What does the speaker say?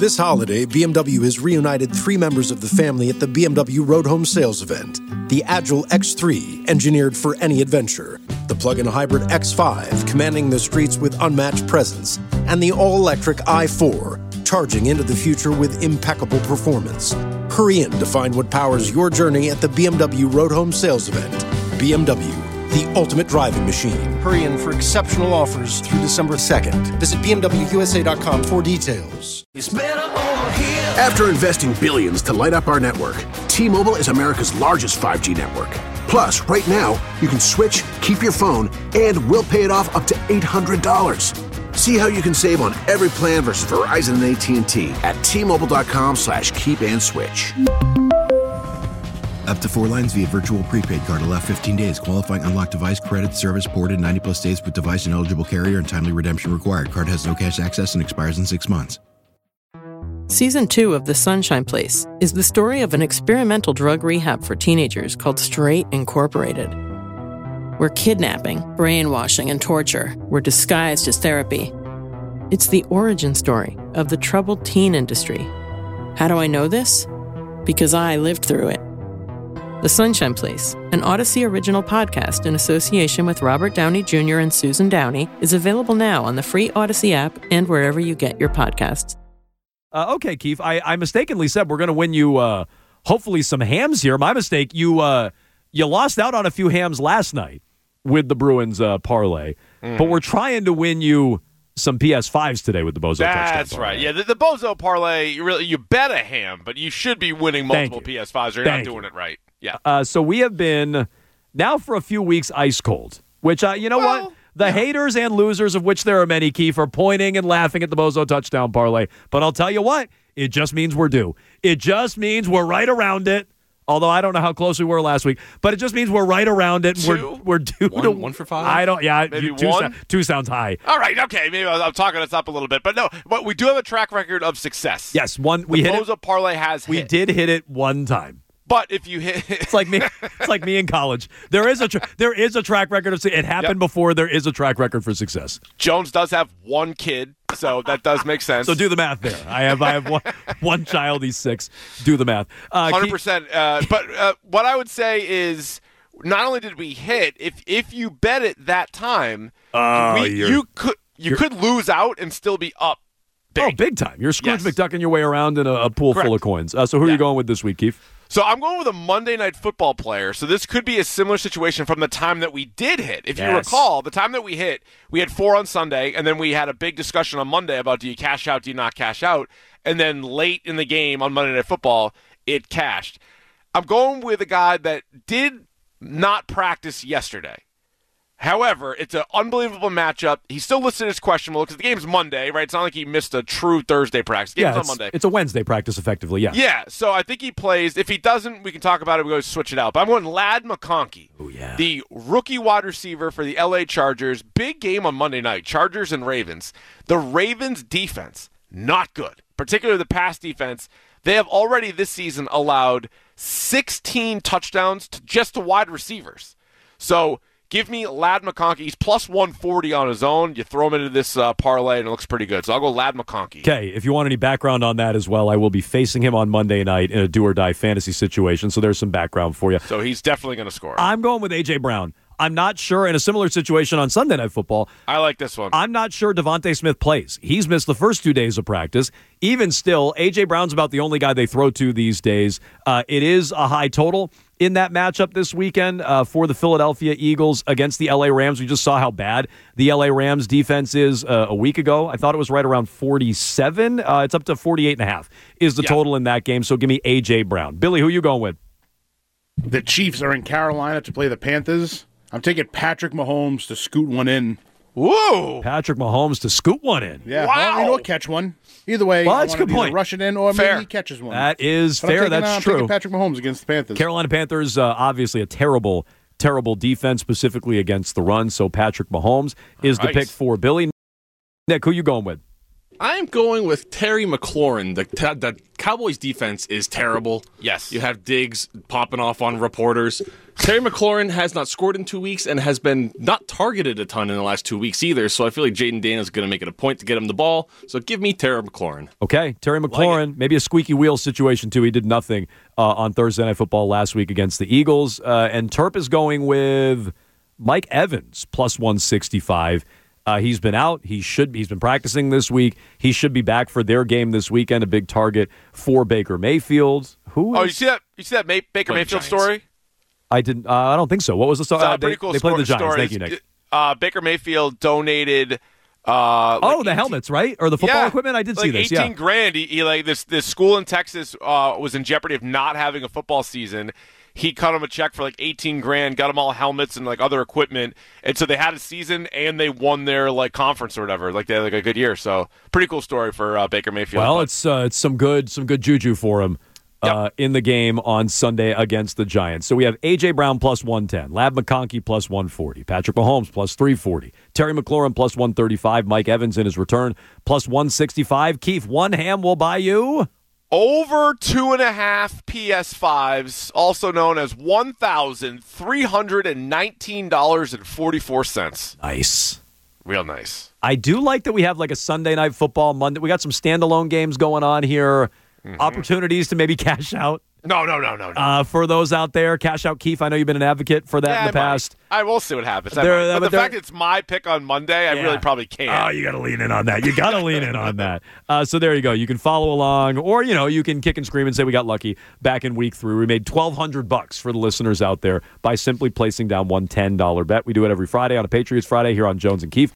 This holiday, BMW has reunited 3 members of the family at the BMW Road Home Sales event. The Agile X3, engineered for any adventure. The plug-in hybrid X5, commanding the streets with unmatched presence. And the all-electric i4, charging into the future with impeccable performance. Hurry in to find what powers your journey at the BMW Road Home Sales event. BMW, the ultimate driving machine. Hurry in for exceptional offers through December 2nd. Visit BMWUSA.com for details. After investing billions to light up our network, T-Mobile is America's largest 5G network. Plus, right now, you can switch, keep your phone, and we'll pay it off up to $800. See how you can save on every plan versus Verizon and AT&T at T-Mobile.com/keep-and-switch. Up to 4 lines via virtual prepaid card. Allow 15 days. Qualifying unlocked device credit service ported 90+ days with device and eligible carrier and timely redemption required. Card has no cash access and expires in 6 months. Season 2 of The Sunshine Place is the story of an experimental drug rehab for teenagers called Straight Incorporated, where kidnapping, brainwashing, and torture were disguised as therapy. It's the origin story of the troubled teen industry. How do I know this? Because I lived through it. The Sunshine Place, an Odyssey original podcast in association with Robert Downey Jr. and Susan Downey, is available now on the free Odyssey app and wherever you get your podcasts. Okay, Keith, I mistakenly said we're going to win you hopefully some hams here. My mistake, you lost out on a few hams last night with the Bruins parlay, but we're trying to win you some PS5s today with the Bozo touchdown. That's right. Yeah, the Bozo parlay, you bet a ham, but you should be winning multiple PS5s or you're not doing it right. Yeah. So we have been now for a few weeks ice cold, which, what? The haters and losers, of which there are many, Keith, are pointing and laughing at the Bozo touchdown parlay. But I'll tell you what, it just means we're due. It just means we're right around it. Although I don't know how close we were last week, but it just means we're right around it. We're due to 1 for 5. I don't. Yeah, maybe two sounds high. All right, okay. Maybe I'm talking us up a little bit, but no. But we do have a track record of success. Yes, we hit Bozo parlay has. We did hit it one time. But if you hit, it's like me. It's like me in college. There is a track record of it happened before. There is a track record for success. Jones does have 1 kid, so that does make sense. So do the math there. I have one child. He's 6. Do the math. 100%. But what I would say is, not only did we hit, if you bet it that time, you could lose out and still be up. Big. Oh, big time! You're Scrooge McDucking your way around in a pool full of coins. So who are you going with this week, Keith? So I'm going with a Monday Night Football player. So this could be a similar situation from the time that we did hit. If you recall, the time that we hit, we had 4 on Sunday, and then we had a big discussion on Monday about do you cash out, do you not cash out? And then late in the game on Monday Night Football, it cashed. I'm going with a guy that did not practice yesterday. However, it's an unbelievable matchup. He's still listed as questionable because the game's Monday, right? It's not like he missed a true Thursday practice. The game's on Monday. It's a Wednesday practice, effectively, yeah. Yeah, so I think he plays. If he doesn't, we can talk about it. We go switch it out. But I'm going Ladd McConkey, the rookie wide receiver for the L.A. Chargers. Big game on Monday night, Chargers and Ravens. The Ravens' defense, not good, particularly the pass defense. They have already this season allowed 16 touchdowns to just the wide receivers. So give me Ladd McConkey. He's plus 140 on his own. You throw him into this parlay, and it looks pretty good. So I'll go Ladd McConkey. Okay, if you want any background on that as well, I will be facing him on Monday night in a do-or-die fantasy situation, so there's some background for you. So he's definitely going to score. I'm going with A.J. Brown. I'm not sure, in a similar situation on Sunday Night Football. I like this one. I'm not sure Devontae Smith plays. He's missed the first 2 days of practice. Even still, A.J. Brown's about the only guy they throw to these days. It is a high total in that matchup this weekend for the Philadelphia Eagles against the L.A. Rams. We just saw how bad the L.A. Rams defense is a week ago. I thought it was right around 47. It's up to 48.5 is the total in that game. So give me A.J. Brown. Billy, who you going with? The Chiefs are in Carolina to play the Panthers. I'm taking Patrick Mahomes to scoot one in. Whoa! Patrick Mahomes to scoot one in. Yeah, wow. Well, catch one. Either way, well, that's a good point. Rush it in, or maybe he catches one. That is fair. That's true. I'm taking Patrick Mahomes against the Panthers. Carolina Panthers, obviously a terrible defense, specifically against the run. So Patrick Mahomes is the pick for Billy. Nick, who you going with? I'm going with Terry McLaurin. The Cowboys defense is terrible. Yes. You have Diggs popping off on reporters. Terry McLaurin has not scored in 2 weeks and has been not targeted a ton in the last 2 weeks either, so I feel like Jaden Daniels is going to make it a point to get him the ball. So give me Terry McLaurin. Okay, Terry McLaurin, maybe a squeaky wheel situation too. He did nothing on Thursday Night Football last week against the Eagles. And Terp is going with Mike Evans, plus 165. He's been out. He's been practicing this week. He should be back for their game this weekend. A big target for Baker Mayfield. You see that Baker Mayfield story? I didn't. I don't think so. What was the story? Pretty cool. They played the Giants. Story. Thank you, Nick. Baker Mayfield donated. The helmets, right, or the football equipment. I did see this. 18 grand. He this school in Texas was in jeopardy of not having a football season. He cut him a check for 18 grand, got them all helmets and other equipment, and so they had a season and they won their conference or whatever. They had a good year. So pretty cool story for Baker Mayfield. Well, it's some good juju for him in the game on Sunday against the Giants. So we have A.J. Brown plus 110, Lab McConkey plus 140, Patrick Mahomes plus 340, Terry McLaurin plus 135, Mike Evans in his return plus 165. Keith, one ham will buy you over 2.5 PS5s, also known as $1,319.44. Nice. Real nice. I do like that we have a Sunday Night Football Monday. We got some standalone games going on here. Opportunities to maybe cash out. No. For those out there, cash out, Keith. I know you've been an advocate for that in the past. I will see what happens. But the fact it's my pick on Monday, I really probably can't. Oh, you got to lean in on that. So there you go. You can follow along, or you can kick and scream and say we got lucky back in week 3. We made $1,200 for the listeners out there by simply placing down one $10 bet. We do it every Friday on a Patriots Friday here on Jones and Keith.